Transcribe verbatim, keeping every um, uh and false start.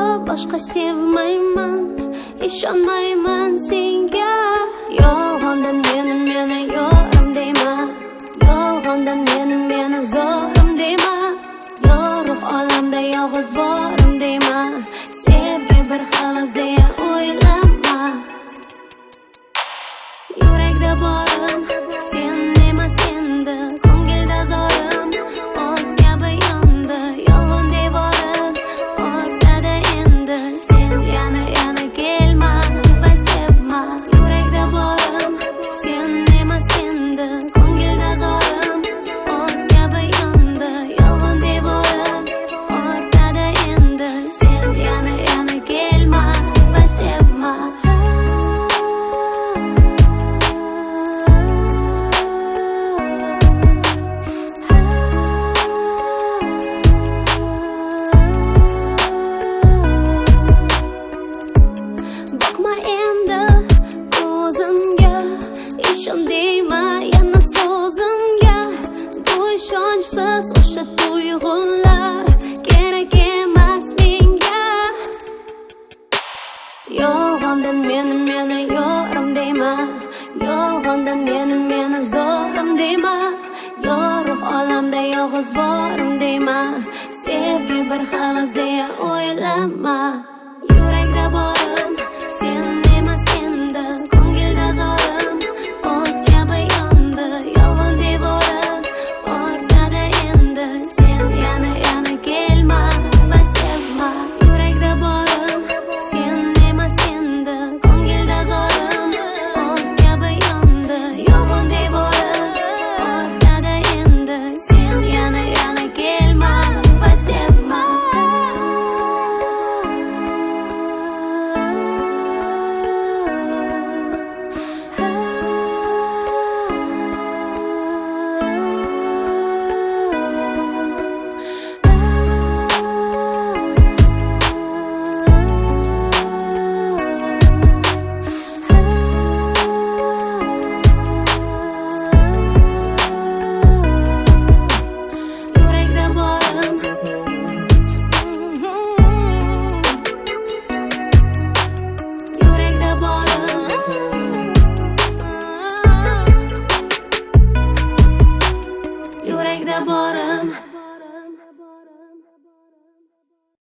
boshqa sevmayman, ishonmayman senga. Yolg'ondan meni meni yorim deyma, yolg'ondan meni meni zo'rim deyma, yorug' olamda yolg'iz borim deyma, sevgi bir xalos deya o'ylama. Yurakda borim sen emas endi, ko'ngilda zorim o't kabi yondi. Yolg'on devorim o'rtada endi, sen yana yana kelma va sevma. Yurakda borim sen emas endi, ko'ngilda zorim o't kabi yondi. Yolg'on devorim o'rtada endi, sen yana yana kelma va sevma. Bakma endi ko'zimga, ishon deyma yana so'zimga. Bu ishonchsiz o'sha tuyg'ular kerak emas menga. Yolg'ondan meni meni yorim deyma, yolg'ondan meni meni zo'rim deyma, yorug' olamda yolg'iz borim deyma, sevgi bir xalos deya o'ylama.